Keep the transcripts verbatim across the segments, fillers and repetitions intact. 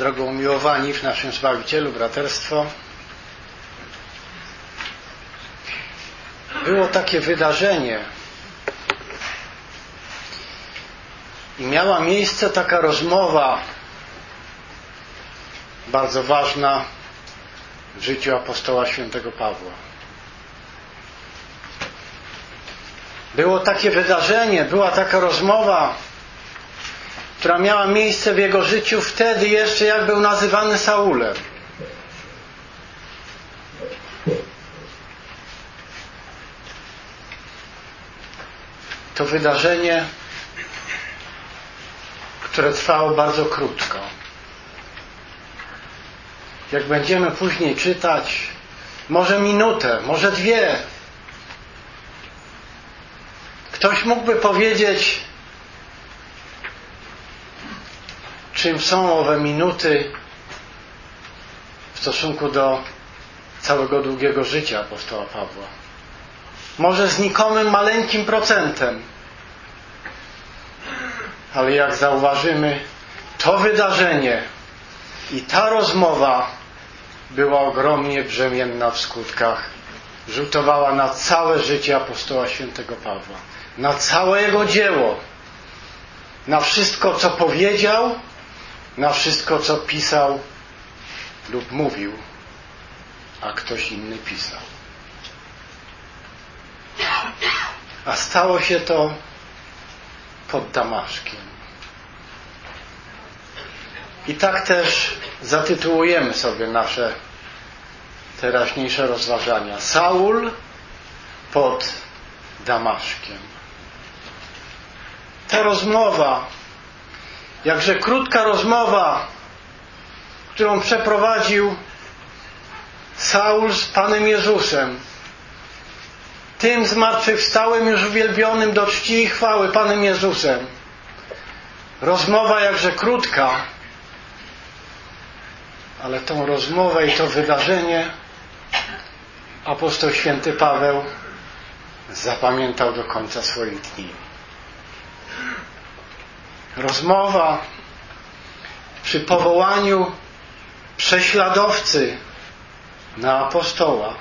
drogo umiłowani w naszym Zbawicielu, braterstwo, było takie wydarzenie i miała miejsce taka rozmowa bardzo ważna w życiu apostoła świętego Pawła. Było takie wydarzenie, była taka rozmowa, która miała miejsce w jego życiu wtedy jeszcze, jak był nazywany Saulem. To wydarzenie, które trwało bardzo krótko. Jak będziemy później czytać, może minutę, może dwie. Ktoś mógłby powiedzieć, czym są owe minuty w stosunku do całego długiego życia apostoła Pawła. Może znikomym, maleńkim procentem. Ale jak zauważymy, to wydarzenie i ta rozmowa była ogromnie brzemienna w skutkach. Rzutowała na całe życie apostoła świętego Pawła. Na całe jego dzieło. Na wszystko, co powiedział, na wszystko, co pisał lub mówił, a ktoś inny pisał. A stało się to pod Damaszkiem. I tak też zatytułujemy sobie nasze teraźniejsze rozważania. Saul pod Damaszkiem. Ta rozmowa, jakże krótka rozmowa, którą przeprowadził Saul z Panem Jezusem, tym zmartwychwstałym, już uwielbionym do czci i chwały Panem Jezusem. Rozmowa jakże krótka, ale tą rozmowę i to wydarzenie apostoł święty Paweł zapamiętał do końca swoich dni. Rozmowa przy powołaniu prześladowcy na apostoła,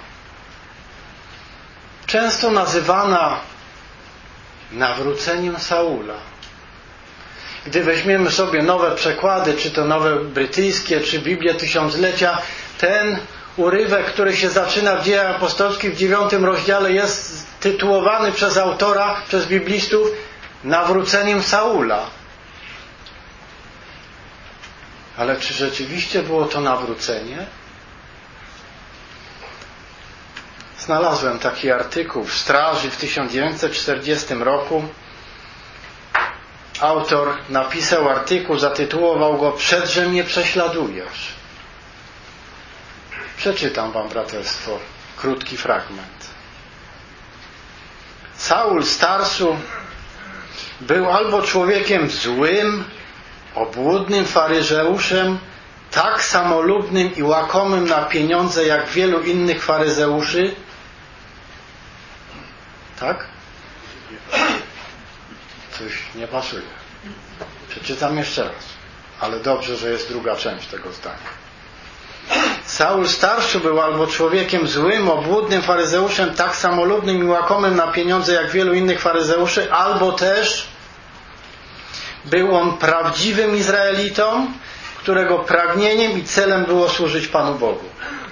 często nazywana nawróceniem Saula. Gdy weźmiemy sobie nowe przekłady, czy to nowe brytyjskie, czy Biblię Tysiąclecia, ten urywek, który się zaczyna w Dziejach Apostolskich w dziewiątym rozdziale, jest tytułowany przez autora, przez biblistów nawróceniem Saula. Ale czy rzeczywiście było to nawrócenie? Znalazłem taki artykuł w Straży w tysiąc dziewięćset czterdziestym roku. Autor napisał artykuł, zatytułował go „Przedże mnie prześladujesz”. Przeczytam wam, braterstwo, krótki fragment. Saul z Tarsu był albo człowiekiem złym, obłudnym faryzeuszem, tak samolubnym i łakomym na pieniądze jak wielu innych faryzeuszy. Tak? Coś nie pasuje. Przeczytam jeszcze raz. Ale dobrze, że jest druga część tego zdania. Saul starszy był albo człowiekiem złym, obłudnym faryzeuszem, tak samolubnym i łakomym na pieniądze jak wielu innych faryzeuszy, albo też był on prawdziwym Izraelitą, którego pragnieniem i celem było służyć Panu Bogu.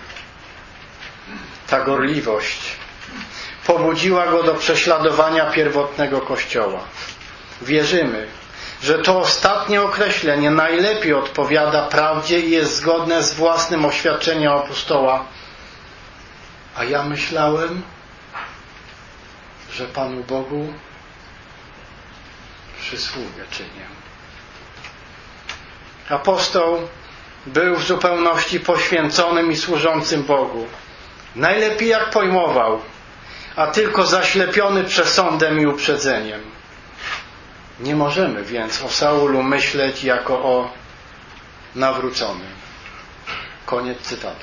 Ta gorliwość pobudziła go do prześladowania pierwotnego Kościoła. Wierzymy, że to ostatnie określenie najlepiej odpowiada prawdzie i jest zgodne z własnym oświadczeniem apostoła. A ja myślałem, że Panu Bogu przysługę czynię. Apostoł był w zupełności poświęconym i służącym Bogu. Najlepiej jak pojmował, a tylko zaślepiony przesądem i uprzedzeniem. Nie możemy więc o Saulu myśleć jako o nawróconym. Koniec cytatu.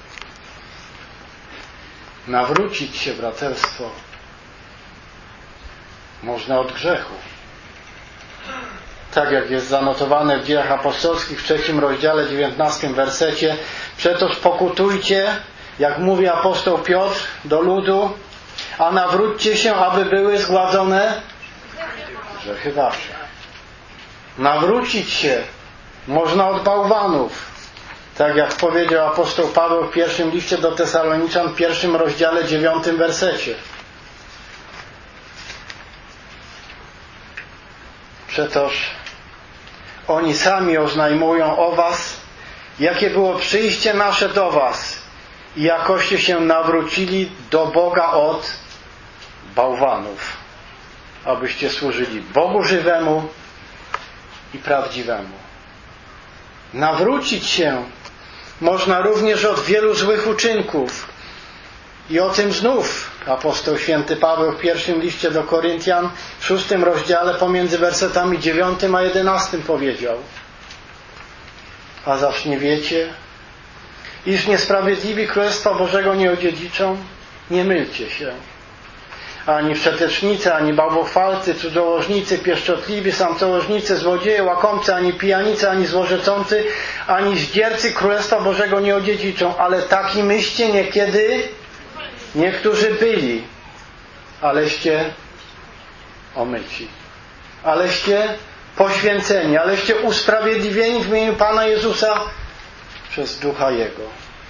Nawrócić się, braterstwo, można od grzechu. tak jak jest zanotowane w Dziejach Apostolskich w trzecim rozdziale, dziewiętnastym wersecie. Przetoż pokutujcie, jak mówi apostoł Piotr do ludu, a nawróćcie się, aby były zgładzone grzechy wasze. Nawrócić się można od bałwanów. Tak jak powiedział apostoł Paweł w pierwszym liście do Tesaloniczan w pierwszym rozdziale, dziewiątym wersecie. Przetoż oni sami oznajmują o was, jakie było przyjście nasze do was i jakoście się nawrócili do Boga od bałwanów, abyście służyli Bogu żywemu i prawdziwemu. Nawrócić się można również od wielu złych uczynków. I o tym znów apostoł święty Paweł w pierwszym liście do Koryntian w szóstym rozdziale pomiędzy wersetami dziewiątym a jedenastym powiedział: a zaś nie wiecie, iż niesprawiedliwi Królestwa Bożego nie odziedziczą? Nie mylcie się. Ani wszetecznicy, ani bałwochwalcy, cudzołożnicy, pieszczotliwi, samcołożnicy, złodzieje, łakomcy, ani pijanicy, ani złorzeczący, ani zdziercy Królestwa Bożego nie odziedziczą. Ale takimiście niekiedy niektórzy byli, aleście omyci, aleście poświęceni, aleście usprawiedliwieni w imieniu Pana Jezusa przez Ducha Jego.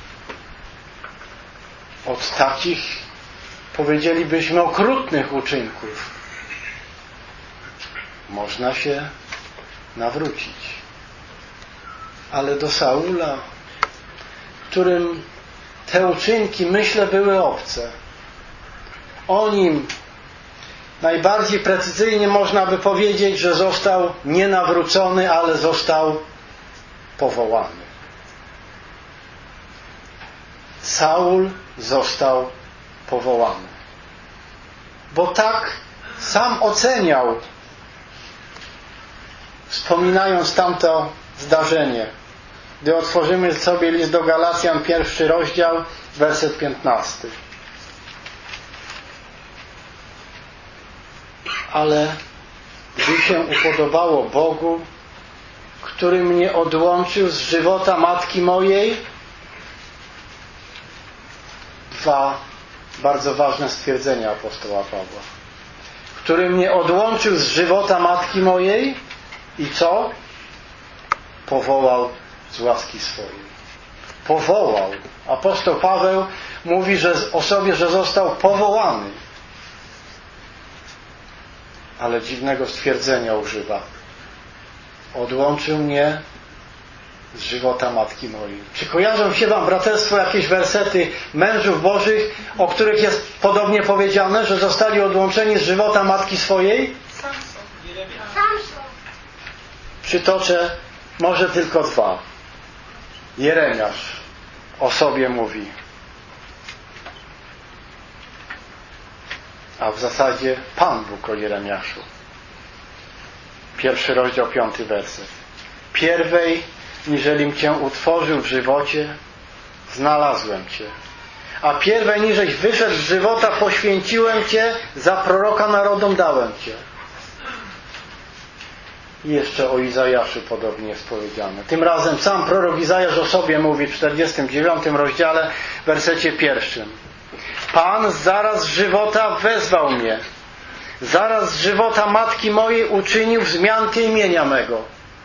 Od takich, powiedzielibyśmy, okrutnych uczynków można się nawrócić. Ale do Saula, którym te uczynki, myślę, były obce, o nim najbardziej precyzyjnie można by powiedzieć, że został nie nawrócony, ale został powołany. Saul został powołany. Bo tak sam oceniał, wspominając tamto zdarzenie. Gdy otworzymy sobie list do Galacjan, pierwszy rozdział, werset piętnasty. Ale gdy się upodobało Bogu, który mnie odłączył z żywota matki mojej, dwa bardzo ważne stwierdzenia apostoła Pawła. Który mnie odłączył z żywota matki mojej i co? Powołał z łaski swojej. Powołał. Apostoł Paweł mówi że o sobie, że został powołany. Ale dziwnego stwierdzenia używa. Odłączył mnie z żywota matki mojej. Czy kojarzą się wam, braterstwo, jakieś wersety mężów bożych, o których jest podobnie powiedziane, że zostali odłączeni z żywota matki swojej? Samson. Przytoczę może tylko dwa. Jeremiasz o sobie mówi. A w zasadzie Pan Bóg o Jeremiaszu. Pierwszy rozdział, piąty werset. Pierwej, niżelim Cię utworzył w żywocie, znalazłem Cię. A pierwej, niżeś wyszedł z żywota, poświęciłem Cię, za proroka narodom dałem Cię. I jeszcze o Izajaszu podobnie jest powiedziane. Tym razem sam prorok Izajasz o sobie mówi w czterdziestym dziewiątym rozdziale, w wersecie pierwszym. Pan zaraz z żywota wezwał mnie. Zaraz z żywota matki mojej uczynił wzmiankę imienia mego.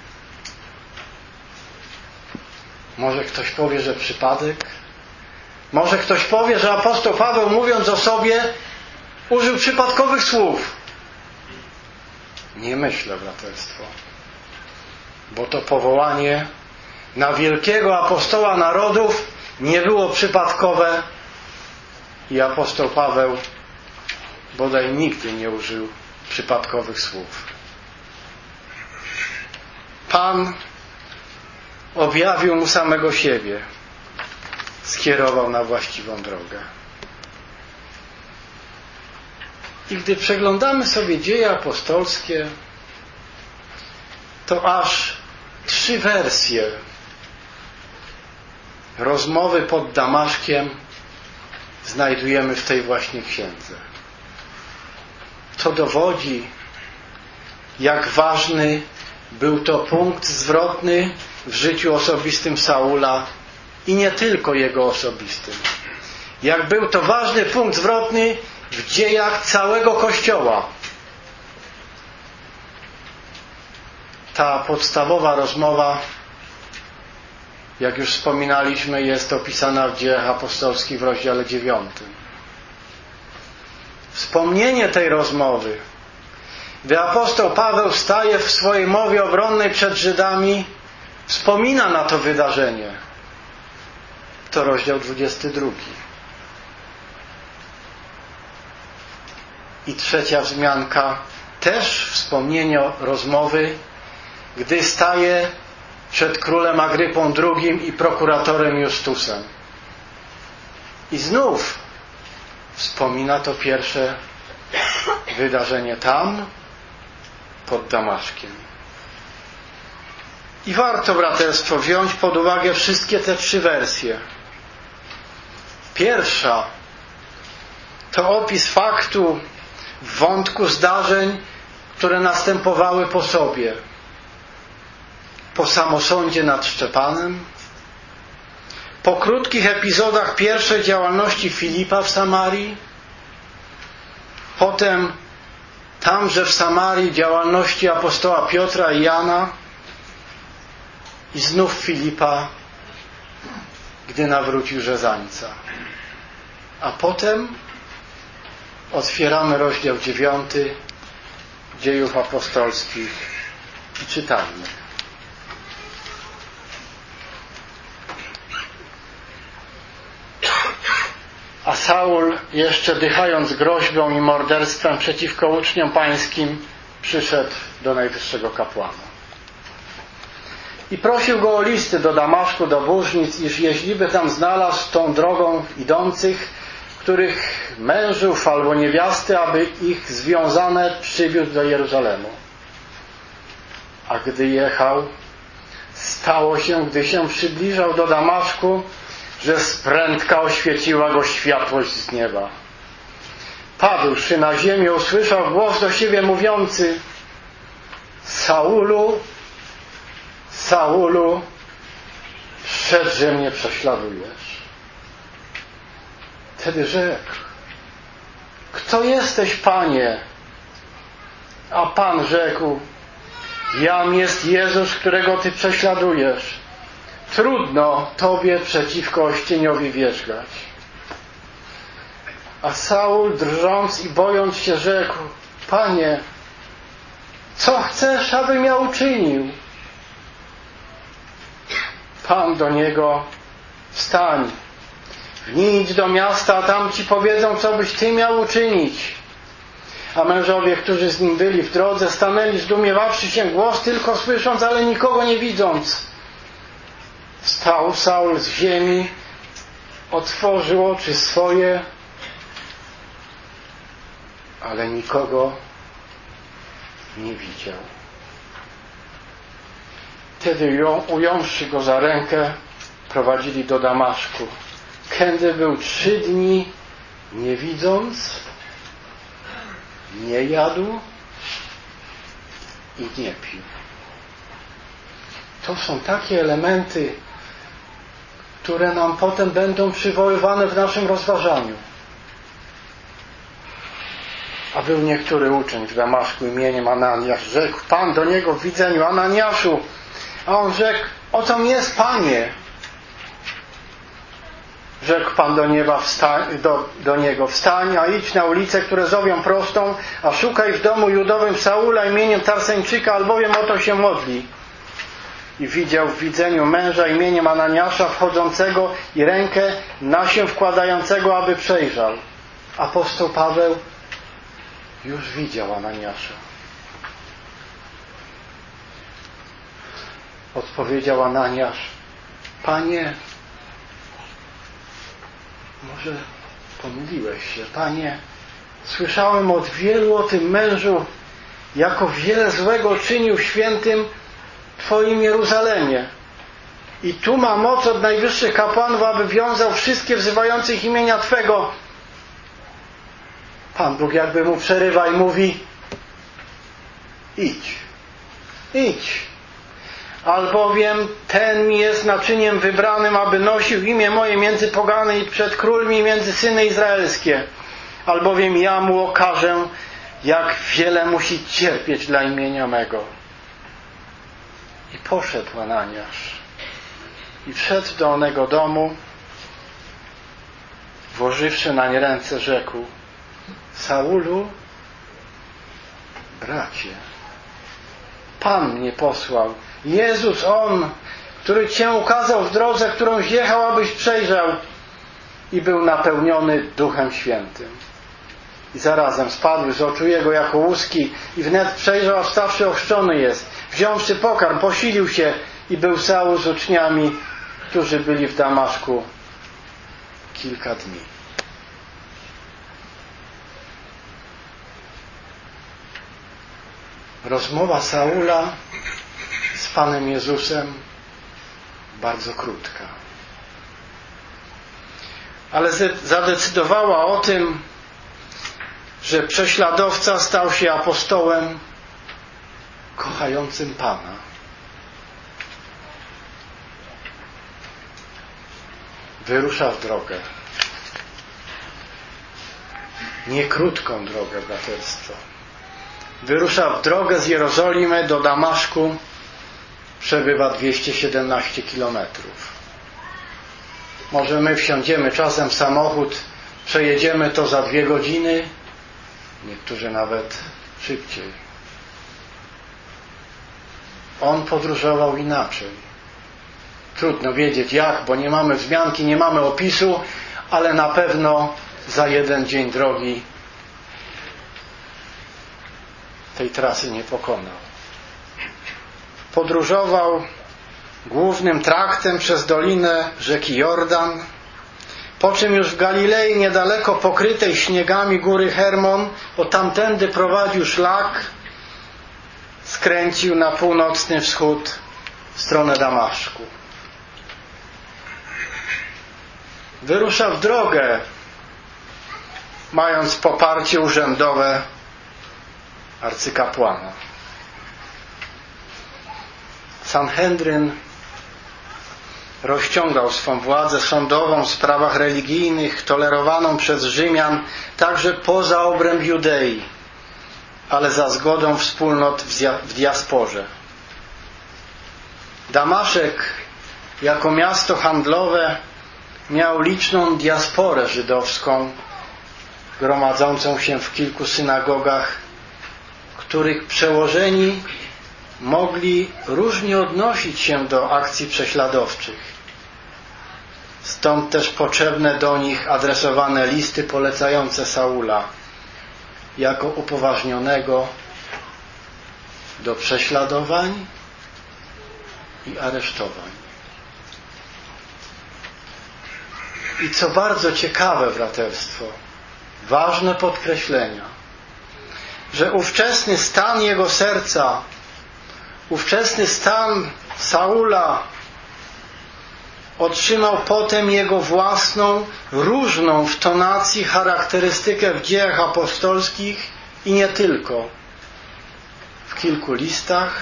Może ktoś powie, że przypadek? Może ktoś powie, że apostoł Paweł, mówiąc o sobie, użył przypadkowych słów? Nie myślę, braterstwo. Bo to powołanie na wielkiego apostoła narodów nie było przypadkowe i apostoł Paweł bodaj nigdy nie użył przypadkowych słów. Pan objawił mu samego siebie, skierował na właściwą drogę. I gdy przeglądamy sobie dzieje apostolskie, to aż trzy wersje rozmowy pod Damaszkiem znajdujemy w tej właśnie księdze. To dowodzi, jak ważny Był to punkt zwrotny w życiu osobistym Saula i nie tylko jego osobistym. Jak był to ważny punkt zwrotny w dziejach całego Kościoła. Ta podstawowa rozmowa, jak już wspominaliśmy, jest opisana w Dziejach Apostolskich w rozdziale dziewiątym. Wspomnienie tej rozmowy, gdy apostoł Paweł staje w swojej mowie obronnej przed Żydami, wspomina na to wydarzenie. To rozdział dwudziesty drugi. I trzecia wzmianka, też wspomnienie rozmowy, gdy staje przed królem Agrypą drugim i prokuratorem Justusem. I znów wspomina to pierwsze wydarzenie tam, pod Damaszkiem. I warto, braterstwo, wziąć pod uwagę wszystkie te trzy wersje. Pierwsza to opis faktu w wątku zdarzeń, które następowały po sobie. Po samosądzie nad Szczepanem, po krótkich epizodach pierwszej działalności Filipa w Samarii, potem tamże w Samarii działalności apostoła Piotra i Jana i znów Filipa, gdy nawrócił Rzezańca. A potem otwieramy rozdział dziewiąty Dziejów Apostolskich i czytamy. A Saul, jeszcze dychając groźbą i morderstwem przeciwko uczniom pańskim, przyszedł do najwyższego kapłana. I prosił go o listy do Damaszku, do Bóżnic, iż jeździby tam znalazł tą drogą idących, których mężów albo niewiasty, aby ich związane przywiózł do Jeruzalemu. A gdy jechał, stało się, gdy się przybliżał do Damaszku, że z prędka oświeciła go światłość z nieba. Padłszy na ziemię, usłyszał głos do siebie mówiący: Saulu, Saulu, wszedłże mnie prześladujesz. Wtedy rzekł: Kto jesteś, Panie? A Pan rzekł: Jam jest Jezus, którego Ty prześladujesz. Trudno Tobie przeciwko ościeniowi wierzgać. A Saul, drżąc i bojąc się, rzekł: Panie, co chcesz, abym ja uczynił? Pan do niego: Wstań, idź do miasta, a tam ci powiedzą, co byś ty miał uczynić. A mężowie, którzy z nim byli w drodze, stanęli zdumiewawszy się, głos tylko słysząc, ale nikogo nie widząc. Wstał Saul z ziemi, otworzył oczy swoje, ale nikogo nie widział. Wtedy ująwszy go za rękę, prowadzili do Damaszku. Kędy był trzy dni, nie widząc, nie jadł i nie pił. To są takie elementy, które nam potem będą przywoływane w naszym rozważaniu. A był niektóry uczeń w Damaszku imieniem Ananiasz. Rzekł Pan do niego w widzeniu: Ananiaszu. A on rzekł: o co mi jest, Panie? Rzekł Pan do, nieba, wstań, do, do niego: wstań, a idź na ulicę, które zowią prostą, a szukaj w domu judowym Saula imieniem Tarseńczyka, albowiem o to się modli. I widział w widzeniu męża imieniem Ananiasza wchodzącego i rękę na się wkładającego, aby przejrzał. Apostoł Paweł już widział Ananiasza. Odpowiedział Ananiasz: Panie, może pomyliłeś się, Panie, słyszałem od wielu o tym mężu, jako wiele złego czynił w świętym Twoim Jeruzalemie. I tu ma moc od najwyższych kapłanów, aby wiązał wszystkich wzywających imienia Twego. Pan Bóg jakby mu przerywa i mówi: idź, idź. Albowiem ten mi jest naczyniem wybranym, aby nosił imię moje między pogany i przed królmi między syny izraelskie. Albowiem ja mu okażę, jak wiele musi cierpieć dla imienia mego. I poszedł Ananiasz i wszedł do onego domu, włożywszy nań ręce, rzekł: Saulu, bracie, Pan mnie posłał, Jezus On, który Cię ukazał w drodze, którą jechał, abyś przejrzał. I był napełniony Duchem Świętym. I zarazem spadły z oczu jego jako łuski i wnet przejrzał, a wstawszy ochrzczony jest. Wziąwszy pokarm, posilił się i był Saul z uczniami, którzy byli w Damaszku kilka dni. Rozmowa Saula z Panem Jezusem bardzo krótka. Ale zadecydowała o tym, że prześladowca stał się apostołem kochającym Pana. Wyrusza w drogę. Nie krótką drogę, braterstwo. Wyrusza w drogę z Jerozolimy do Damaszku. Przebywa dwieście siedemnaście kilometrów. Może my wsiądziemy czasem w samochód, przejedziemy to za dwie godziny, niektórzy nawet szybciej. On podróżował inaczej. Trudno wiedzieć jak, bo nie mamy wzmianki, nie mamy opisu, ale na pewno za jeden dzień drogi tej trasy nie pokonał. Podróżował głównym traktem przez dolinę rzeki Jordan, po czym już w Galilei, niedaleko pokrytej śniegami góry Hermon, bo tamtędy prowadził szlak, skręcił na północny wschód w stronę Damaszku. Wyrusza w drogę, mając poparcie urzędowe arcykapłana. Sanhedryn rozciągał swą władzę sądową w sprawach religijnych, tolerowaną przez Rzymian także poza obręb Judei, ale za zgodą wspólnot w diasporze. Damaszek jako miasto handlowe miał liczną diasporę żydowską, gromadzącą się w kilku synagogach, których przełożeni mogli różnie odnosić się do akcji prześladowczych. Stąd też potrzebne do nich adresowane listy polecające Saula jako upoważnionego do prześladowań i aresztowań. I co bardzo ciekawe, braterstwo, ważne podkreślenia, że ówczesny stan jego serca, ówczesny stan Saula otrzymał potem jego własną, różną w tonacji charakterystykę w Dziejach Apostolskich i nie tylko. W kilku listach,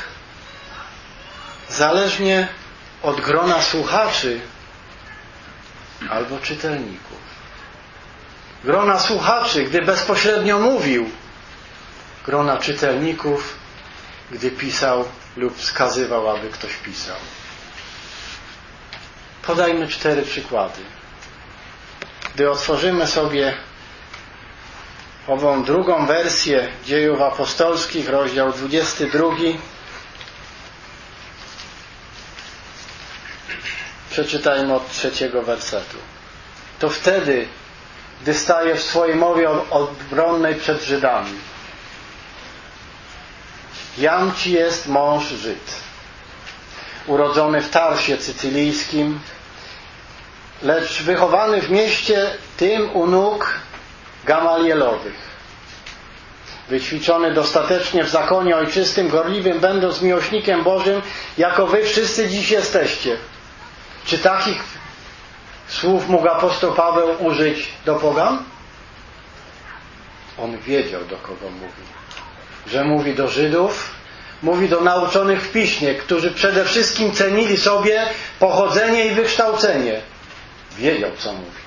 zależnie od grona słuchaczy albo czytelników. Grona słuchaczy, gdy bezpośrednio mówił, grona czytelników, gdy pisał lub wskazywał, aby ktoś pisał. Podajmy cztery przykłady. Gdy otworzymy sobie ową drugą wersję Dziejów Apostolskich, rozdział dwudziesty drugi, przeczytajmy od trzeciego wersetu. To wtedy, gdy staje w swojej mowie obronnej przed Żydami. Jam ci jest mąż Żyd, urodzony w Tarsie Cycylijskim, lecz wychowany w mieście tym u nóg Gamalielowych. Wyćwiczony dostatecznie w zakonie ojczystym, gorliwym, będąc miłośnikiem Bożym, jako wy wszyscy dziś jesteście. Czy takich słów mógł apostoł Paweł użyć do pogan? On wiedział, do kogo mówi. Że mówi do Żydów, Mówi do nauczonych w piśmie, którzy przede wszystkim cenili sobie pochodzenie i wykształcenie. Wiedział, co mówi.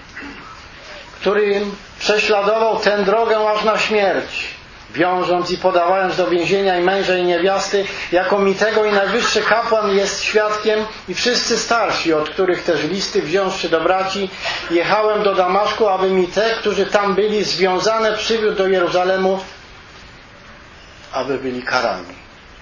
Który prześladował tę drogę aż na śmierć, wiążąc i podawając do więzienia i męża i niewiasty, jako mitego i najwyższy kapłan jest świadkiem i wszyscy starsi, od których też listy wziąwszy do braci, jechałem do Damaszku, aby mi te, którzy tam byli związane, przywiódł do Jeruzalemu, aby byli karani.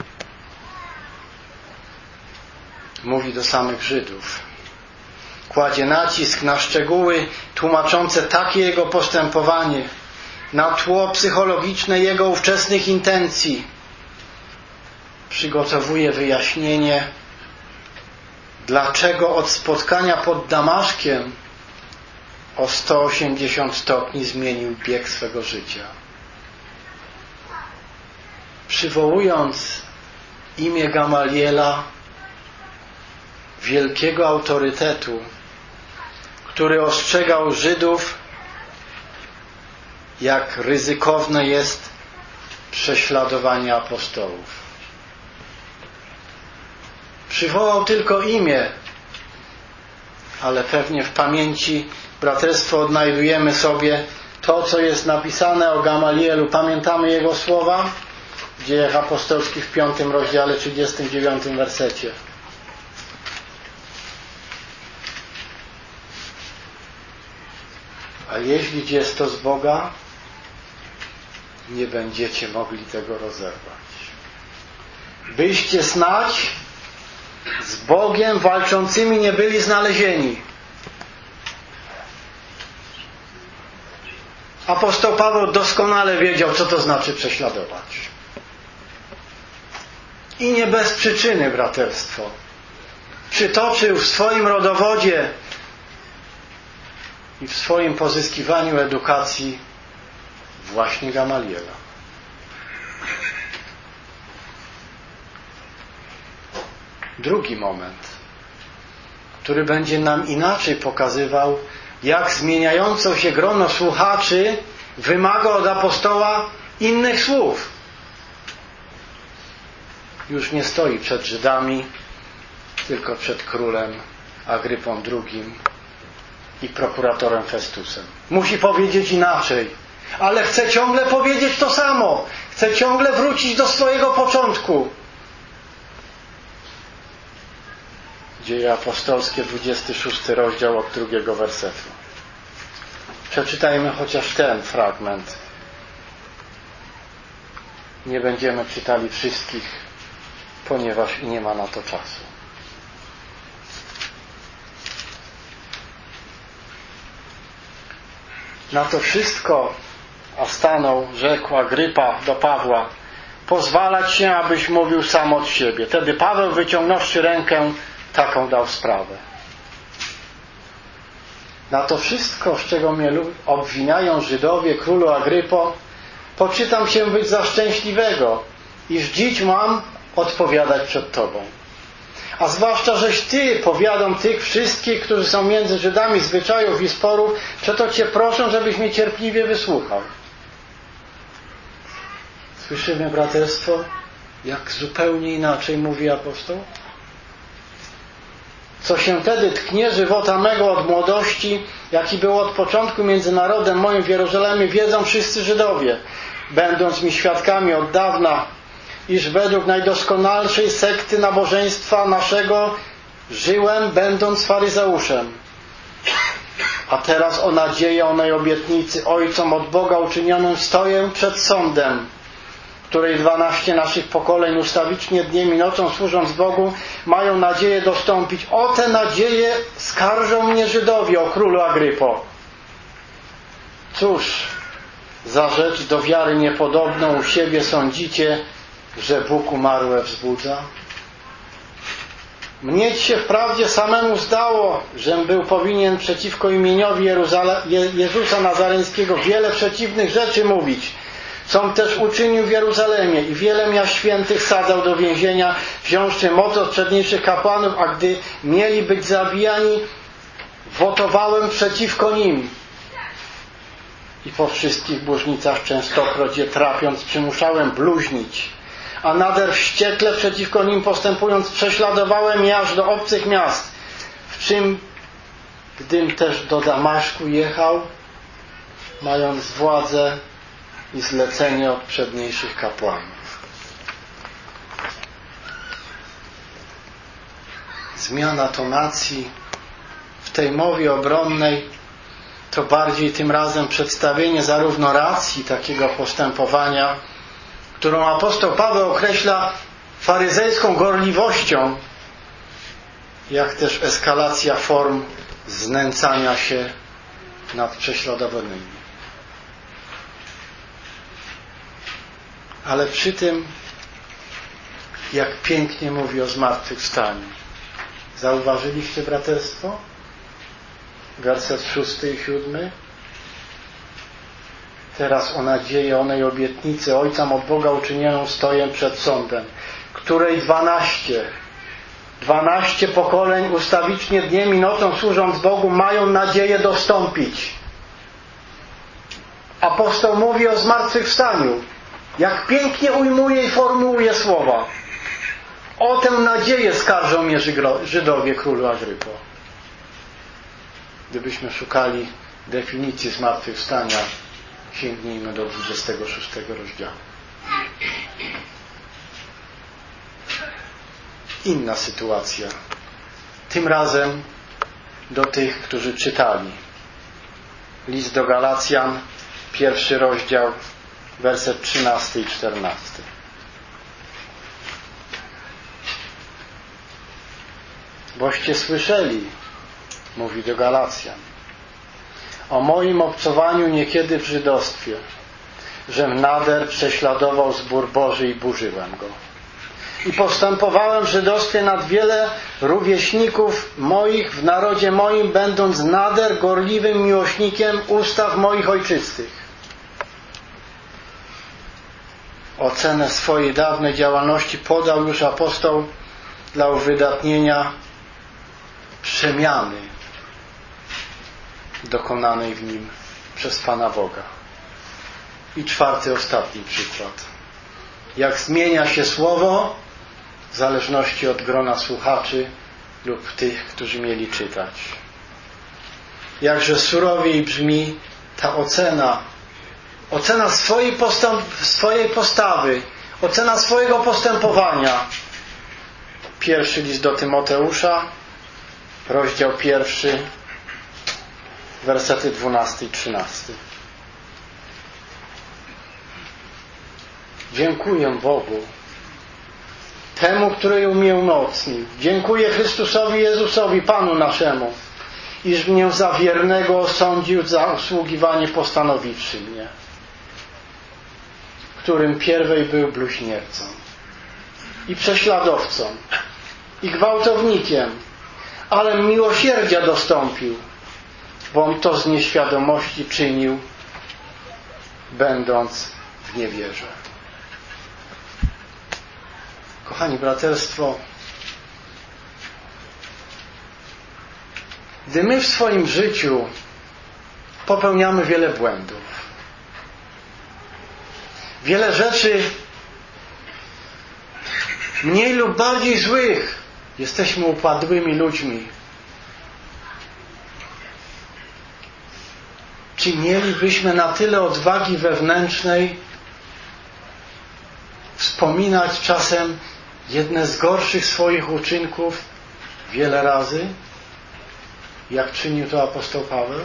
Mówi do samych Żydów. Kładzie nacisk na szczegóły tłumaczące takie jego postępowanie, na tło psychologiczne jego ówczesnych intencji. Przygotowuje wyjaśnienie, dlaczego od spotkania pod Damaszkiem o sto osiemdziesiąt stopni zmienił bieg swego życia. Przywołując imię Gamaliela, wielkiego autorytetu, który ostrzegał Żydów, jak ryzykowne jest prześladowanie apostołów. Przywołał tylko imię, ale pewnie w pamięci braterstwo odnajdujemy sobie to, co jest napisane o Gamalielu. Pamiętamy jego słowa w Dziejach Apostolskich w piątym rozdziale, trzydziestym dziewiątym wersecie. A jeśli jest to z Boga, nie będziecie mogli tego rozerwać. Byście snać z Bogiem walczącymi nie byli znalezieni. Apostoł Paweł doskonale wiedział, co to znaczy prześladować. I nie bez przyczyny, braterstwo. Przytoczył w swoim rodowodzie i w swoim pozyskiwaniu edukacji właśnie Gamaliela. Drugi moment, który będzie nam inaczej pokazywał, jak zmieniające się grono słuchaczy wymaga od apostoła innych słów. Już nie stoi przed Żydami, tylko przed królem Agrypą drugim i prokuratorem Festusem. Musi powiedzieć inaczej, ale chce ciągle powiedzieć to samo. Chce ciągle wrócić do swojego początku. Dzieje apostolskie, dwudziesty szósty rozdział od drugiego wersetu. Przeczytajmy chociaż ten fragment. Nie będziemy czytali wszystkich, ponieważ nie ma na to czasu. Na to wszystko, a stanął, rzekł Agrypa do Pawła, pozwalać się, abyś mówił sam od siebie. Wtedy Paweł, wyciągnąwszy rękę, taką dał sprawę. Na to wszystko, z czego mnie obwiniają Żydowie, królu Agrypo, poczytam się być za szczęśliwego, iż dziś mam odpowiadać przed Tobą. A zwłaszcza, żeś Ty powiadom tych wszystkich, którzy są między Żydami zwyczajów i sporów, przeto Cię proszę, żebyś mnie cierpliwie wysłuchał. Słyszymy, braterstwo, jak zupełnie inaczej mówi apostoł? Co się tedy tknie żywota mego od młodości, jaki był od początku między narodem moim w Jerozolimie, wiedzą wszyscy Żydowie, będąc mi świadkami od dawna, iż według najdoskonalszej sekty nabożeństwa naszego żyłem, będąc faryzeuszem. A teraz o nadzieję onej obietnicy ojcom od Boga uczynionym stoję przed sądem, której dwanaście naszych pokoleń ustawicznie dniem i nocą służąc Bogu mają nadzieję dostąpić. O te nadzieje skarżą mnie Żydowie, o królu Agrypo. Cóż za rzecz do wiary niepodobną u siebie sądzicie, że Bóg umarłe wzbudza? Mnie się wprawdzie samemu zdało, żem był powinien przeciwko imieniowi Jeruzale- Je- Jezusa Nazareńskiego wiele przeciwnych rzeczy mówić, com też uczynił w Jeruzalemie i wiele miast świętych sadzał do więzienia, wziąwszy moc od przedniejszych kapłanów, a gdy mieli być zabijani, wotowałem przeciwko nim. I po wszystkich bóżnicach częstokroć je trapiąc, przymuszałem bluźnić. a nader wściekle przeciwko nim postępując prześladowałem je aż do obcych miast, w czym gdym też do Damaszku jechał, mając władzę i zlecenie od przedniejszych kapłanów. Zmiana tonacji w tej mowie obronnej to bardziej tym razem przedstawienie zarówno racji takiego postępowania, którą apostoł Paweł określa faryzejską gorliwością, jak też eskalacja form znęcania się nad prześladowanymi. Ale przy tym, jak pięknie mówi o zmartwychwstaniu. Zauważyliście, braterstwo? Werset szósty i siódmy. Teraz o nadzieję onej obietnicy Ojcam od Boga uczynioną stoję przed sądem, której dwanaście, dwanaście pokoleń ustawicznie dniem i nocą służąc Bogu mają nadzieję dostąpić. Apostoł mówi o zmartwychwstaniu. Jak pięknie ujmuje i formułuje słowa. O tę nadzieję skarżą mnie Żydowie, królu Agrypo. Gdybyśmy szukali definicji zmartwychwstania, sięgnijmy do dwudziestego szóstego rozdziału. Inna sytuacja. Tym razem do tych, którzy czytali. List do Galacjan, pierwszy rozdział, werset trzynasty i czternasty. Boście słyszeli, mówi do Galacjan, o moim obcowaniu niekiedy w żydostwie, żem nader prześladował zbór Boży i burzyłem go. I postępowałem w żydostwie nad wiele rówieśników moich w narodzie moim, będąc nader gorliwym miłośnikiem ustaw moich ojczystych. Ocenę swojej dawnej działalności podał już apostoł dla uwydatnienia przemiany dokonanej w nim przez Pana Boga. I czwarty, ostatni przykład. Jak zmienia się słowo w zależności od grona słuchaczy lub tych, którzy mieli czytać. Jakże surowiej brzmi ta ocena. Ocena swojej, postęp, swojej postawy. Ocena swojego postępowania. Pierwszy list do Tymoteusza, rozdział pierwszy, wersety dwunasty i trzynasty. Dziękuję Bogu, temu, który mnie umocnił. Dziękuję Chrystusowi Jezusowi, Panu naszemu, iż mnie za wiernego osądził za usługiwanie postanowiwszy mnie, którym pierwej był bluźniercą i prześladowcą i gwałtownikiem, ale miłosierdzia dostąpił, bom to z nieświadomości czynił, będąc w niewierze. Kochani, braterstwo, gdy my w swoim życiu popełniamy wiele błędów, wiele rzeczy mniej lub bardziej złych, jesteśmy upadłymi ludźmi. Czy mielibyśmy na tyle odwagi wewnętrznej wspominać czasem jedne z gorszych swoich uczynków wiele razy, jak czynił to apostoł Paweł?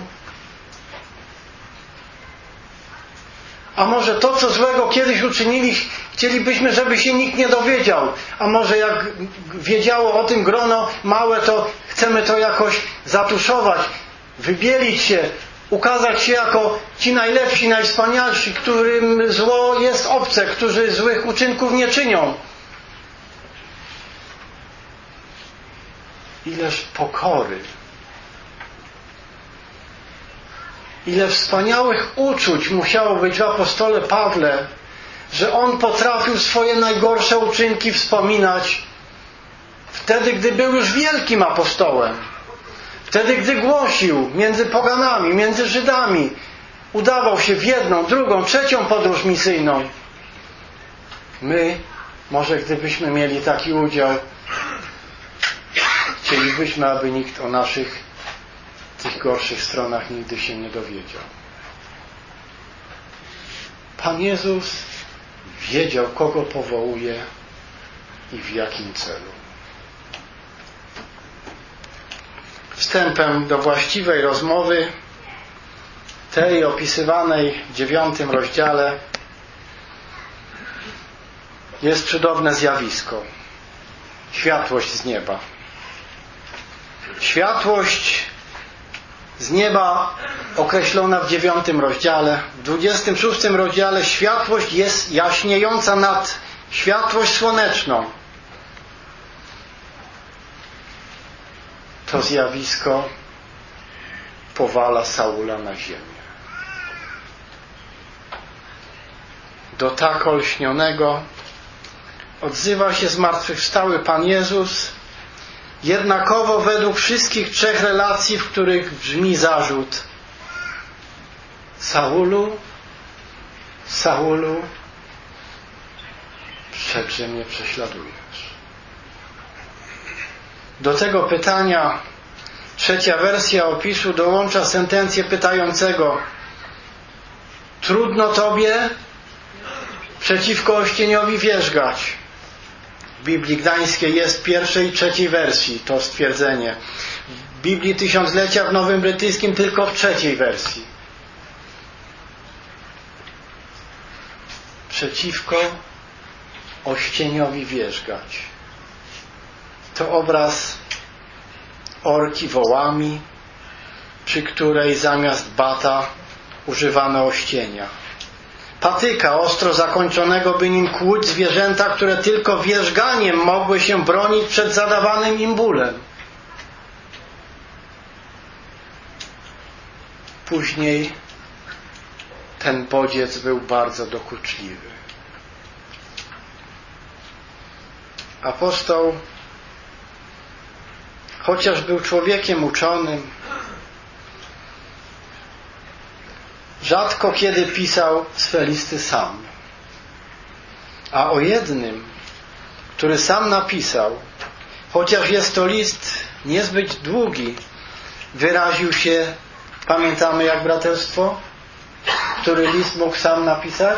A może to, co złego kiedyś uczynili, chcielibyśmy, żeby się nikt nie dowiedział. A może jak wiedziało o tym grono małe, to chcemy to jakoś zatuszować, wybielić się, ukazać się jako ci najlepsi, najwspanialsi, którym zło jest obce, którzy złych uczynków nie czynią. Ileż pokory, ile wspaniałych uczuć musiało być w apostole Pawle, że on potrafił swoje najgorsze uczynki wspominać wtedy, gdy był już wielkim apostołem. Wtedy, gdy głosił między poganami, między Żydami, udawał się w jedną, drugą, trzecią podróż misyjną. My Może gdybyśmy mieli taki udział, chcielibyśmy, aby nikt o naszych tych gorszych stronach nigdy się nie dowiedział. Pan Jezus wiedział, kogo powołuje i w jakim celu. Wstępem do właściwej rozmowy, tej opisywanej w dziewiątym rozdziale, jest cudowne zjawisko. Światłość z nieba. Światłość z nieba określona w dziewiątym rozdziale. W dwudziestym szóstym rozdziale światłość jest jaśniejąca nad światłość słoneczną. To zjawisko powala Saula na ziemię. Do tak olśnionego odzywa się zmartwychwstały Pan Jezus, jednakowo według wszystkich trzech relacji, w których brzmi zarzut: Saulu, Saulu, wszakże mnie prześladujesz. Do tego pytania trzecia wersja opisu dołącza sentencję pytającego: trudno Tobie przeciwko Ościeniowi wierzgać. W Biblii Gdańskiej jest w pierwszej i trzeciej wersji to stwierdzenie. W Biblii Tysiąclecia w Nowym Brytyjskim tylko w trzeciej wersji. Przeciwko Ościeniowi wierzgać. To obraz orki wołami, przy której zamiast bata używano ościenia. Patyka ostro zakończonego, by nim kłuć zwierzęta, które tylko wierzganiem mogły się bronić przed zadawanym im bólem. Później ten bodziec był bardzo dokuczliwy. Apostoł, chociaż był człowiekiem uczonym, rzadko kiedy pisał swe listy sam. A o jednym, który sam napisał, chociaż jest to list niezbyt długi, wyraził się, pamiętamy jak braterstwo? Który list mógł sam napisać?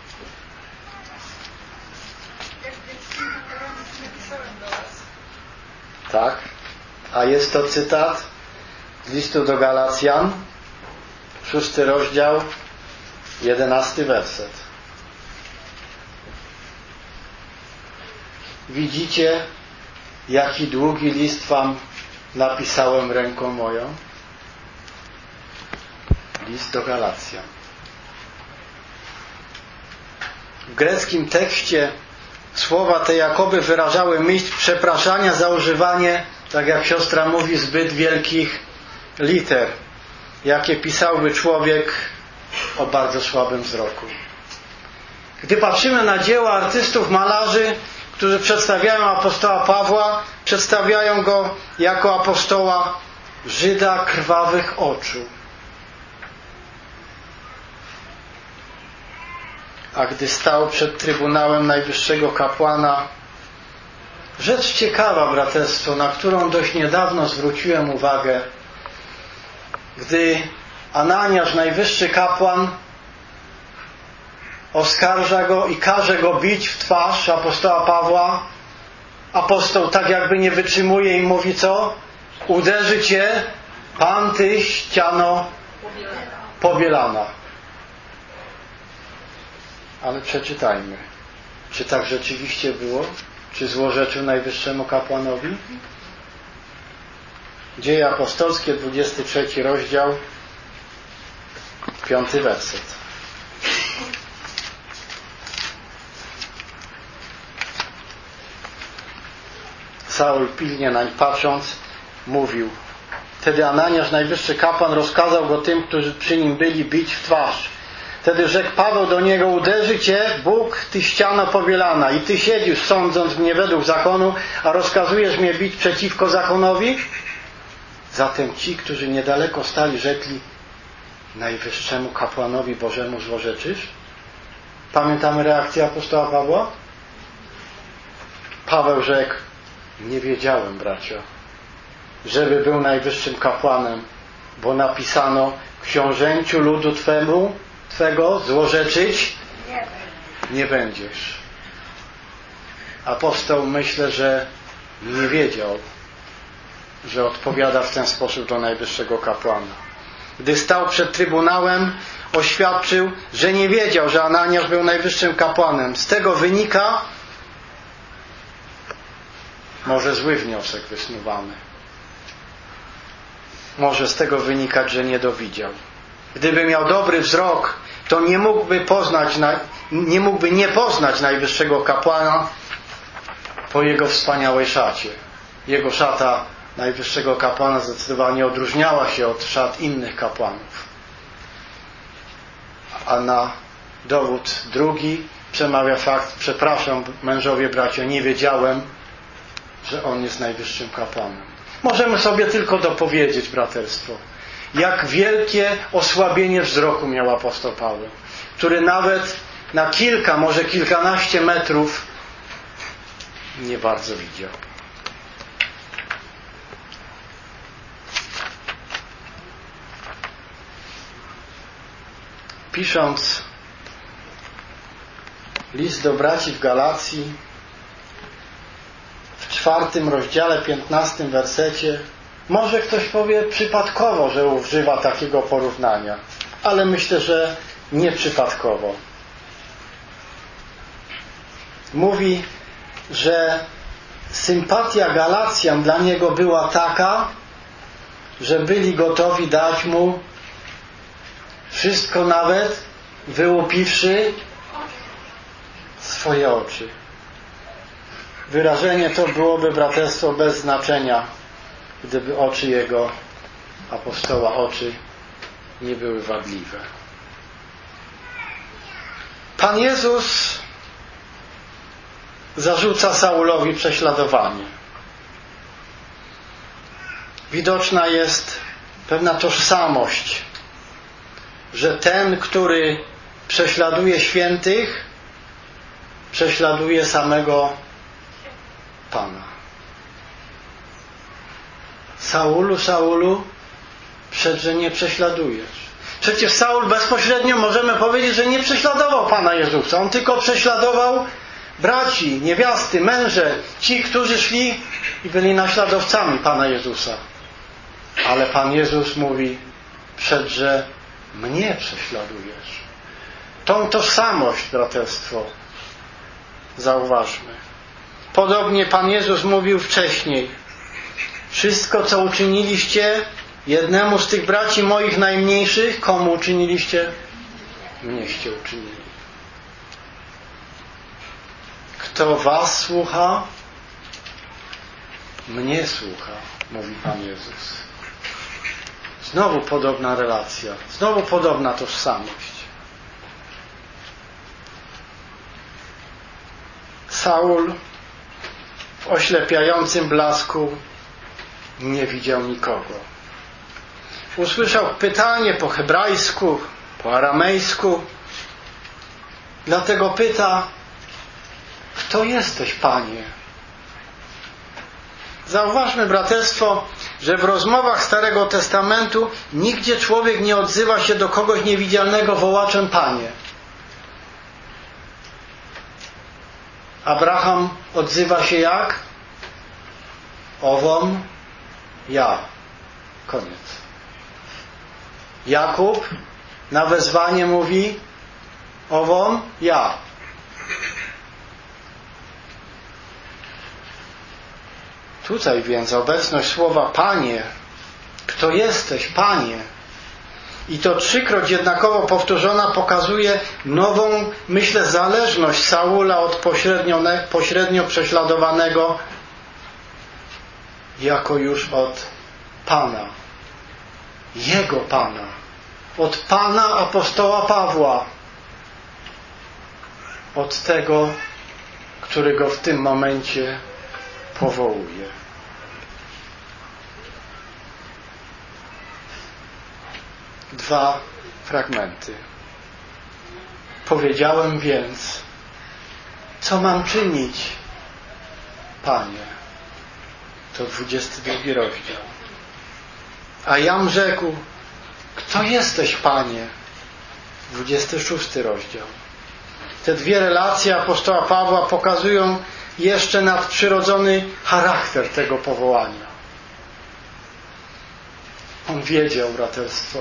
Tak. A jest to cytat z listu do Galacjan, szósty rozdział, jedenasty werset. Widzicie, jaki długi list wam napisałem ręką moją? List do Galacjan. W greckim tekście słowa te jakoby wyrażały myśl przepraszania za używanie, tak jak siostra mówi, zbyt wielkich liter, jakie pisałby człowiek o bardzo słabym wzroku. Gdy patrzymy na dzieła artystów, malarzy, którzy przedstawiają apostoła Pawła, przedstawiają go jako apostoła Żyda krwawych oczu. A gdy stał przed Trybunałem Najwyższego Kapłana, rzecz ciekawa, braterstwo, na którą dość niedawno zwróciłem uwagę, gdy Ananiasz, najwyższy kapłan, oskarża go i każe go bić w twarz apostoła Pawła, apostoł tak jakby nie wytrzymuje i mówi co? Uderzy cię Pan, ty ściano pobielana. Ale przeczytajmy. Czy tak rzeczywiście było? Czy złorzeczył najwyższemu kapłanowi? Dzieje apostolskie, dwudziesty trzeci rozdział, piąty werset. Saul, pilnie nań patrząc, mówił: wtedy Ananiasz, najwyższy kapłan, rozkazał go tym, którzy przy nim byli, bić w twarz. Wtedy rzekł Paweł do niego: uderzy cię Bóg, ty ściano pobielana, i ty siedzisz, sądząc mnie według zakonu, a rozkazujesz mnie bić przeciwko zakonowi? Zatem ci, którzy niedaleko stali, rzekli: najwyższemu kapłanowi Bożemu złorzeczysz? Pamiętamy reakcję apostoła Pawła? Paweł rzekł: nie wiedziałem, bracia, żeby był najwyższym kapłanem, bo napisano: książęciu ludu Twemu, Twego złorzeczyć nie będziesz. Apostoł, myślę, że nie wiedział, że odpowiada w ten sposób do najwyższego kapłana. Gdy stał przed trybunałem, oświadczył, że nie wiedział, że Ananiasz był najwyższym kapłanem. Z tego wynika może zły wniosek wysnuwany. Może z tego wynikać, że nie dowidział. Gdyby miał dobry wzrok, to nie mógłby poznać, nie mógłby nie poznać najwyższego kapłana po jego wspaniałej szacie. Jego szata najwyższego kapłana zdecydowanie odróżniała się od szat innych kapłanów. A na dowód drugi przemawia fakt: przepraszam, mężowie, bracia, nie wiedziałem, że on jest najwyższym kapłanem. Możemy sobie tylko dopowiedzieć, braterstwo, jak wielkie osłabienie wzroku miał apostoł Paweł, który nawet na kilka, może kilkanaście metrów nie bardzo widział. Pisząc list do braci w Galacji, w czwartym rozdziale, piętnastym wersecie, może ktoś powie przypadkowo, że używa takiego porównania, ale myślę, że nie przypadkowo. Mówi, że sympatia Galacjan dla niego była taka, że byli gotowi dać mu wszystko, nawet wyłupiwszy swoje oczy. Wyrażenie to byłoby, braterstwo, bez znaczenia, gdyby oczy jego, apostoła, oczy nie były wadliwe. Pan Jezus zarzuca Saulowi prześladowanie. Widoczna jest pewna tożsamość, że ten, który prześladuje świętych, prześladuje samego Pana. Saulu, Saulu, przedże nie prześladujesz. Przecież Saul bezpośrednio, możemy powiedzieć, że nie prześladował Pana Jezusa. On tylko prześladował braci, niewiasty, męże, ci, którzy szli i byli naśladowcami Pana Jezusa. Ale Pan Jezus mówi: przedże mnie prześladujesz. Tą tożsamość, braterstwo, zauważmy. Podobnie Pan Jezus mówił wcześniej: wszystko, co uczyniliście jednemu z tych braci moich najmniejszych, komu uczyniliście? Mnieście uczynili. Kto was słucha, mnie słucha, mówi Pan Jezus. Znowu podobna relacja, znowu podobna tożsamość. Saul w oślepiającym blasku nie widział nikogo. Usłyszał pytanie po hebrajsku, po aramejsku. Dlatego pyta: kto jesteś, Panie? Zauważmy, braterstwo, że w rozmowach Starego Testamentu nigdzie człowiek nie odzywa się do kogoś niewidzialnego wołaczem Panie. Abraham odzywa się jak? Owom ja. Koniec. Jakub na wezwanie mówi: owom ja. Tutaj więc obecność słowa Panie, kto jesteś, Panie, i to trzykroć jednakowo powtórzona, pokazuje nową, myślę, zależność Saula od pośrednio, pośrednio prześladowanego jako już od Pana, Jego Pana, od Pana apostoła Pawła, od tego, który go w tym momencie powołuje. Dwa fragmenty. Powiedziałem więc, co mam czynić? Panie. To dwudziesty drugi rozdział. A jam rzekł, kto jesteś, Panie? dwudziesty szósty rozdział. Te dwie relacje apostoła Pawła pokazują jeszcze nadprzyrodzony charakter tego powołania. On wiedział, braterstwo,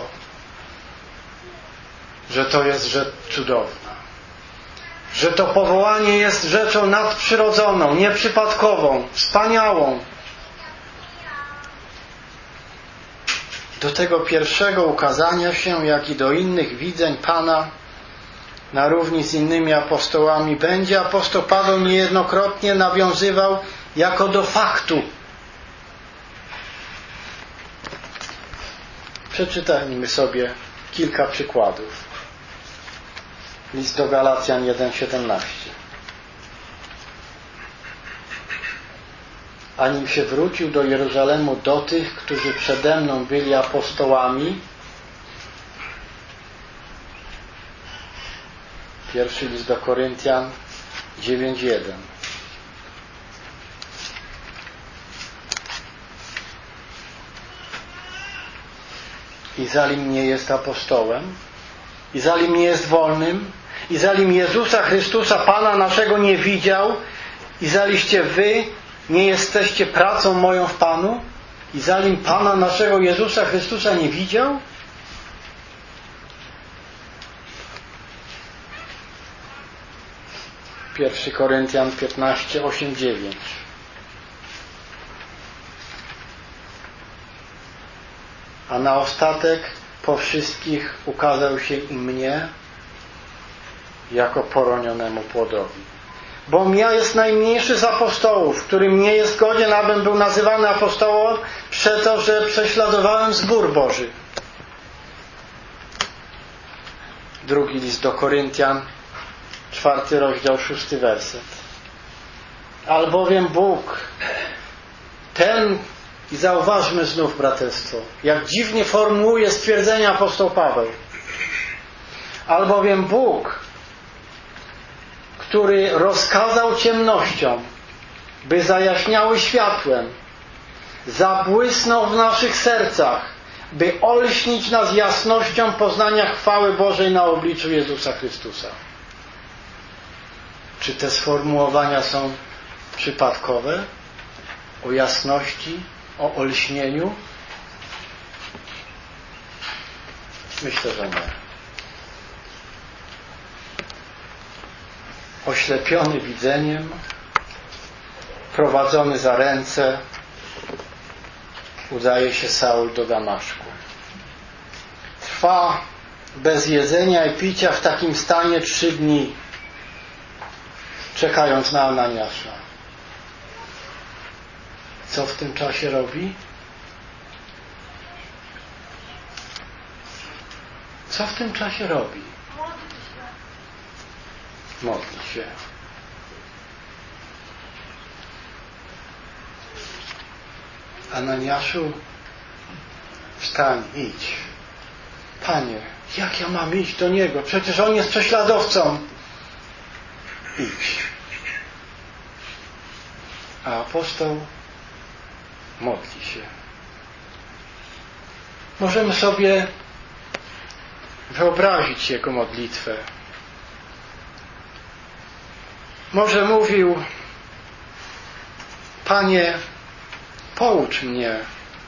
że to jest rzecz cudowna. Że to powołanie jest rzeczą nadprzyrodzoną, nieprzypadkową, wspaniałą. Do tego pierwszego ukazania się, jak i do innych widzeń Pana na równi z innymi apostołami będzie apostoł Paweł niejednokrotnie nawiązywał jako do faktu. Przeczytajmy sobie kilka przykładów. List do Galacjan jeden siedemnaście. Anim się wrócił do Jeruzalemu do tych, którzy przede mną byli apostołami. Pierwszy list do Koryntian dziewięć jeden. I zalim nie jest apostołem, i zalim nie jest wolnym, i zalim Jezusa Chrystusa Pana naszego nie widział, i zaliście wy nie jesteście pracą moją w Panu, i zalim Pana naszego Jezusa Chrystusa nie widział? Pierwszy Koryntian piętnaście osiem dziewięć. A na ostatek po wszystkich ukazał się i mnie jako poronionemu płodowi. Bom ja jest najmniejszy z apostołów, którym nie jest godzien, abym był nazywany apostołem, przeto, że prześladowałem zbór Boży. Drugi list do Koryntian, czwarty rozdział, szósty werset. Albowiem Bóg, ten, i zauważmy znów, braterstwo, jak dziwnie formułuje stwierdzenia apostoł Paweł. Albowiem Bóg, który rozkazał ciemnościom, by zajaśniały światłem, zabłysnął w naszych sercach, by olśnić nas jasnością poznania chwały Bożej na obliczu Jezusa Chrystusa. Czy te sformułowania są przypadkowe? O jasności, o olśnieniu? Myślę, że nie. Oślepiony widzeniem, prowadzony za ręce, udaje się Saul do Damaszku. Trwa bez jedzenia i picia w takim stanie trzy dni, czekając na Ananiasza. Co w tym czasie robi? Co w tym czasie robi? Modli się. Ananiaszu, wstań, idź. Panie, jak ja mam iść do Niego? Przecież On jest prześladowcą. Idź. A apostoł modli się. Możemy sobie wyobrazić jego modlitwę. Może mówił: Panie, poucz mnie.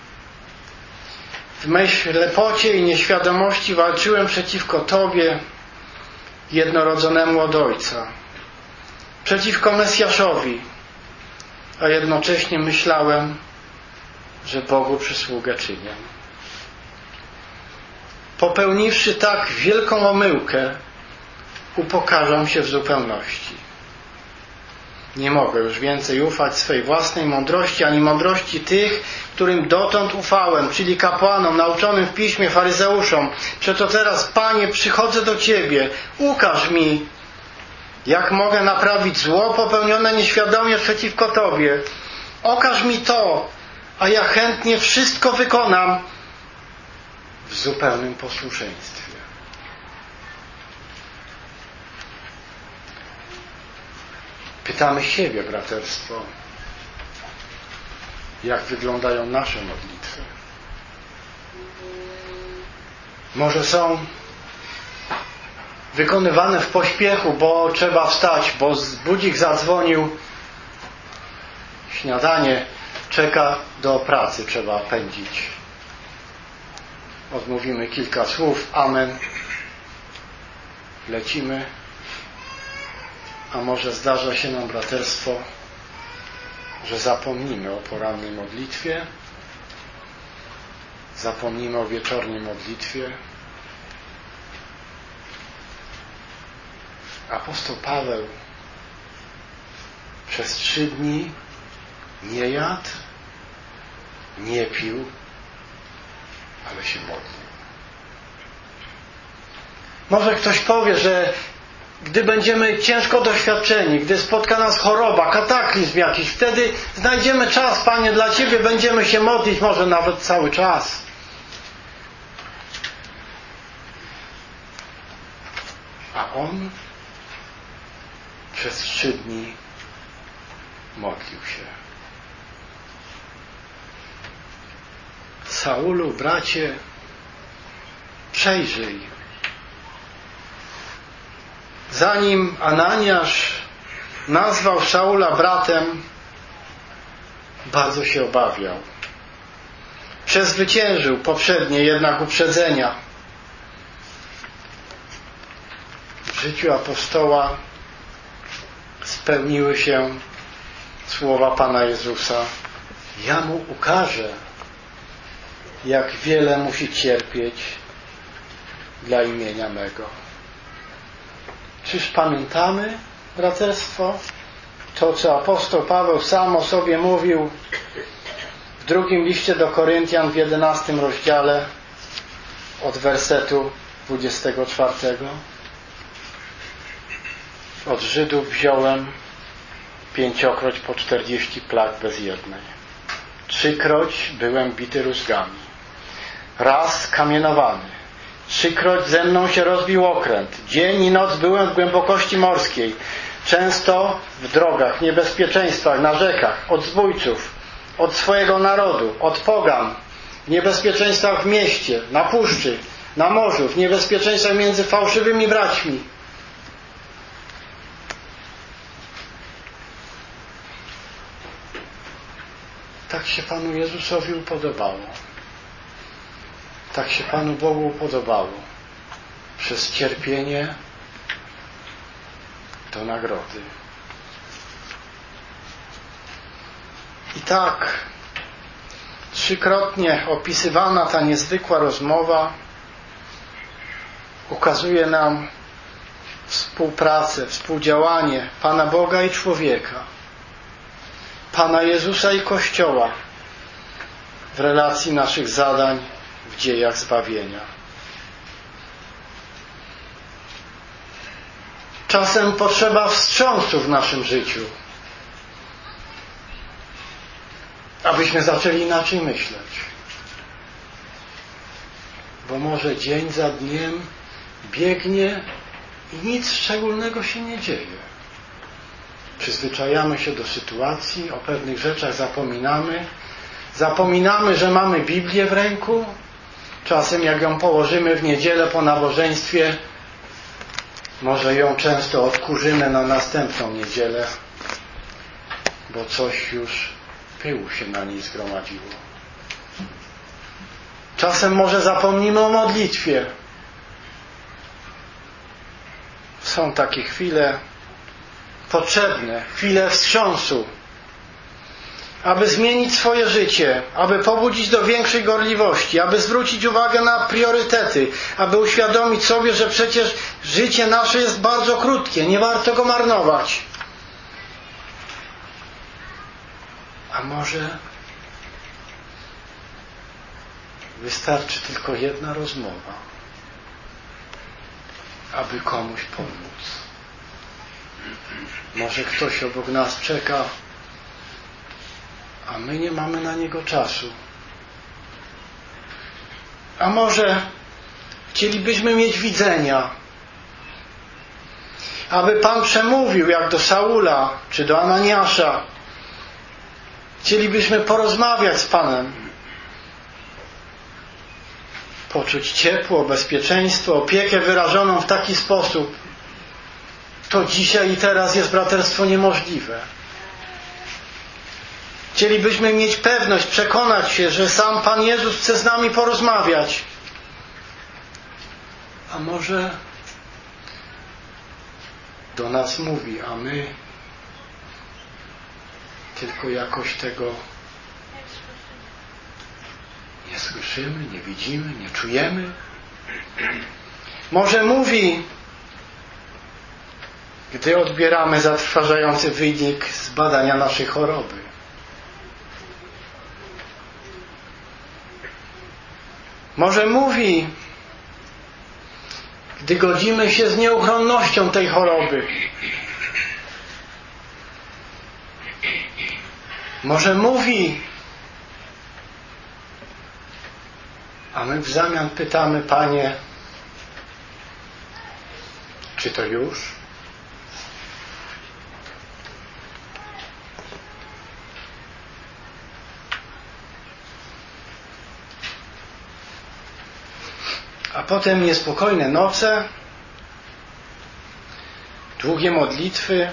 W mej ślepocie i nieświadomości walczyłem przeciwko Tobie, jednorodzonemu od Ojca, przeciwko Mesjaszowi, a jednocześnie myślałem, że Bogu przysługę czynię. Popełniwszy tak wielką omyłkę, upokarzam się w zupełności. Nie mogę już więcej ufać swej własnej mądrości, ani mądrości tych, którym dotąd ufałem, czyli kapłanom, nauczonym w piśmie, faryzeuszom. Przeto teraz, Panie, przychodzę do Ciebie. Ukaż mi, jak mogę naprawić zło popełnione nieświadomie przeciwko Tobie. Okaż mi to, a ja chętnie wszystko wykonam w zupełnym posłuszeństwie. Pytamy siebie, braterstwo, jak wyglądają nasze modlitwy. Może są wykonywane w pośpiechu, bo trzeba wstać, bo budzik zadzwonił, śniadanie czeka, do pracy trzeba pędzić. Odmówimy kilka słów, amen, lecimy. A może zdarza się nam, braterstwo, że zapomnimy o porannej modlitwie, zapomnimy o wieczornej modlitwie. Apostoł Paweł przez trzy dni nie jadł, nie pił, ale się modlił. Może ktoś powie, że gdy będziemy ciężko doświadczeni, gdy spotka nas choroba, kataklizm jakiś, wtedy znajdziemy czas, Panie, dla Ciebie, będziemy się modlić, może nawet cały czas. A on przez trzy dni modlił się. Saulu, bracie, przejrzyj. Zanim Ananiasz nazwał Saula bratem, bardzo się obawiał. Przezwyciężył poprzednie jednak uprzedzenia. W życiu apostoła spełniły się słowa Pana Jezusa: ja mu ukażę, jak wiele musi cierpieć dla imienia mego. Czyż pamiętamy, braterstwo, to, co apostoł Paweł sam o sobie mówił w drugim liście do Koryntian w jedenastym rozdziale od wersetu dwudziestego czwartego? Od Żydów wziąłem pięciokroć po czterdzieści plag bez jednej. Trzykroć byłem bity rózgami. Raz kamienowany. Trzykroć ze mną się rozbił okręt. Dzień i noc byłem w głębokości morskiej. Często w drogach, niebezpieczeństwach, na rzekach, od zbójców, od swojego narodu, od pogan, w niebezpieczeństwach w mieście, na puszczy, na morzu, w niebezpieczeństwach między fałszywymi braćmi. Tak się Panu Jezusowi upodobało. Tak się Panu Bogu upodobało. Przez cierpienie do nagrody. I tak trzykrotnie opisywana ta niezwykła rozmowa ukazuje nam współpracę, współdziałanie Pana Boga i człowieka, Pana Jezusa i Kościoła w relacji naszych zadań w dziejach zbawienia. Czasem potrzeba wstrząsu w naszym życiu, abyśmy zaczęli inaczej myśleć. Bo może dzień za dniem biegnie i nic szczególnego się nie dzieje. Przyzwyczajamy się do sytuacji, o pewnych rzeczach zapominamy. Zapominamy, że mamy Biblię w ręku. Czasem jak ją położymy w niedzielę po nabożeństwie, może ją często odkurzymy na następną niedzielę, bo coś już pyłu się na niej zgromadziło. Czasem może zapomnimy o modlitwie. Są takie chwile potrzebne, chwile wstrząsu, aby zmienić swoje życie, aby pobudzić do większej gorliwości, aby zwrócić uwagę na priorytety, aby uświadomić sobie, że przecież życie nasze jest bardzo krótkie, nie warto go marnować. A może wystarczy tylko jedna rozmowa, aby komuś pomóc. Może ktoś obok nas czeka, a my nie mamy na niego czasu. A może chcielibyśmy mieć widzenia, aby Pan przemówił jak do Saula czy do Ananiasza. Chcielibyśmy porozmawiać z Panem, poczuć ciepło, bezpieczeństwo, opiekę wyrażoną w taki sposób. To dzisiaj i teraz jest, braterstwo, niemożliwe. Chcielibyśmy mieć pewność, przekonać się, że sam Pan Jezus chce z nami porozmawiać. A może do nas mówi, a my tylko jakoś tego nie słyszymy, nie widzimy, nie czujemy. Może mówi, gdy odbieramy zatrważający wynik z badania naszej choroby. Może mówi, gdy godzimy się z nieuchronnością tej choroby. Może mówi, a my w zamian pytamy, Panie, czy to już? A potem niespokojne noce, długie modlitwy,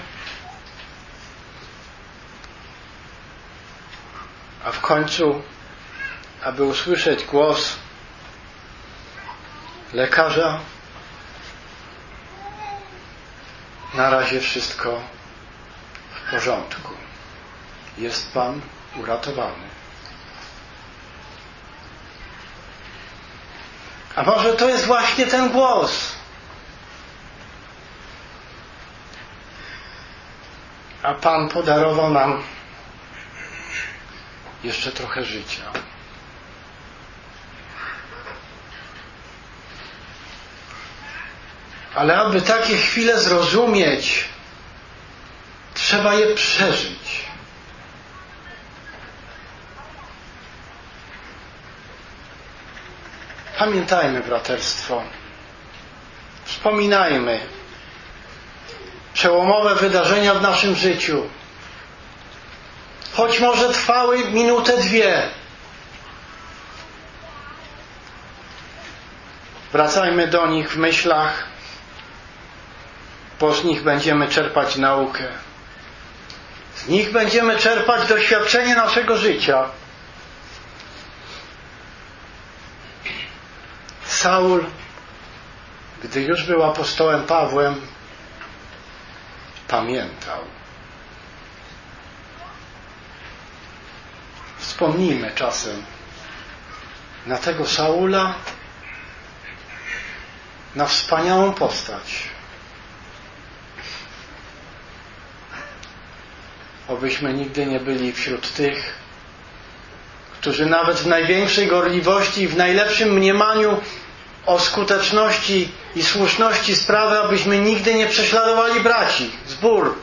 a w końcu, aby usłyszeć głos lekarza, na razie wszystko w porządku. Jest Pan uratowany. A może to jest właśnie ten głos? A Pan podarował nam jeszcze trochę życia. Ale aby takie chwile zrozumieć, trzeba je przeżyć. Pamiętajmy, braterstwo, wspominajmy przełomowe wydarzenia w naszym życiu. Choć może trwały minutę, dwie. Wracajmy do nich w myślach, bo z nich będziemy czerpać naukę. Z nich będziemy czerpać doświadczenie naszego życia. Saul, gdy już był apostołem Pawłem, pamiętał. Wspomnijmy czasem na tego Saula, na wspaniałą postać. Obyśmy nigdy nie byli wśród tych, którzy nawet w największej gorliwości i w najlepszym mniemaniu o skuteczności i słuszności sprawy, abyśmy nigdy nie prześladowali braci, zbór.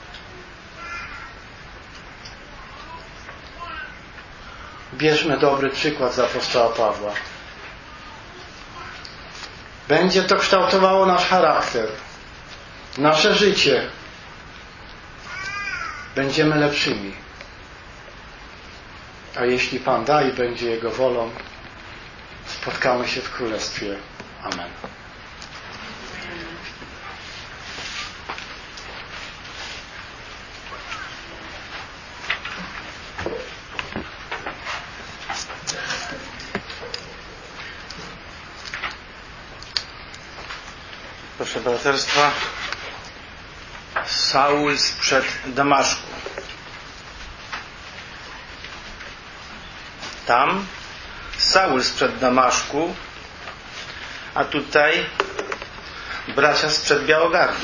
Bierzmy dobry przykład z apostoła Pawła. Będzie to kształtowało nasz charakter, nasze życie. Będziemy lepszymi. A jeśli Pan da i będzie Jego wolą, spotkamy się w Królestwie. Amen. Proszę braterstwa, Saul sprzed Damaszku. Tam Saul sprzed Damaszku, a tutaj bracia sprzed Białogardu.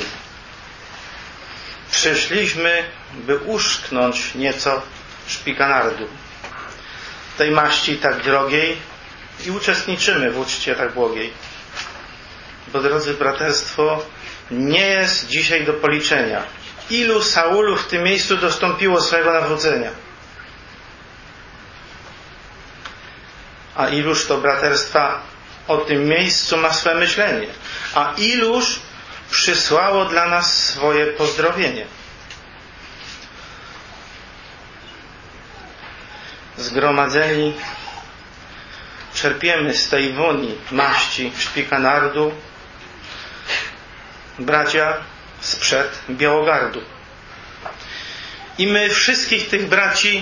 Przyszliśmy, by uszknąć nieco szpikanardu, tej maści tak drogiej, i uczestniczymy w uczcie tak błogiej. Bo, drodzy braterstwo, nie jest dzisiaj do policzenia, ilu Saulów w tym miejscu dostąpiło swojego nawrócenia. A iluż to braterstwa o tym miejscu ma swe myślenie, a iluż przysłało dla nas swoje pozdrowienie. zgromadzeni czerpiemy z tej woni maści szpikanardu, bracia sprzed Białogardu. I my wszystkich tych braci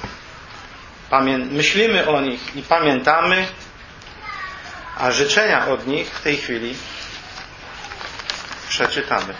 myślimy o nich i pamiętamy, a życzenia od nich w tej chwili przeczytamy.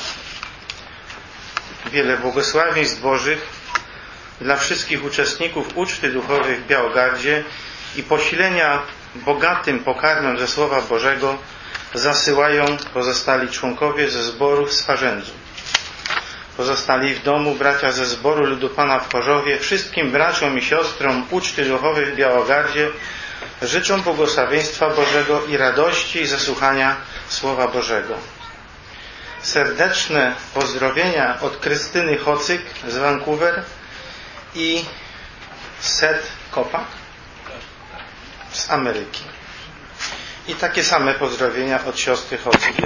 Wiele błogosławieństw Bożych dla wszystkich uczestników uczty duchowej w Białogardzie i posilenia bogatym pokarmem ze Słowa Bożego zasyłają pozostali członkowie ze zboru w Swarzędzu. Pozostali w domu bracia ze zboru ludu Pana w Chorzowie, wszystkim braciom i siostrom uczty duchowej w Białogardzie życzą błogosławieństwa Bożego i radości ze słuchania Słowa Bożego. Serdeczne pozdrowienia od Krystyny Hocyk z Vancouver i Seth Kopak z Ameryki. I takie same pozdrowienia od siostry Hocyk.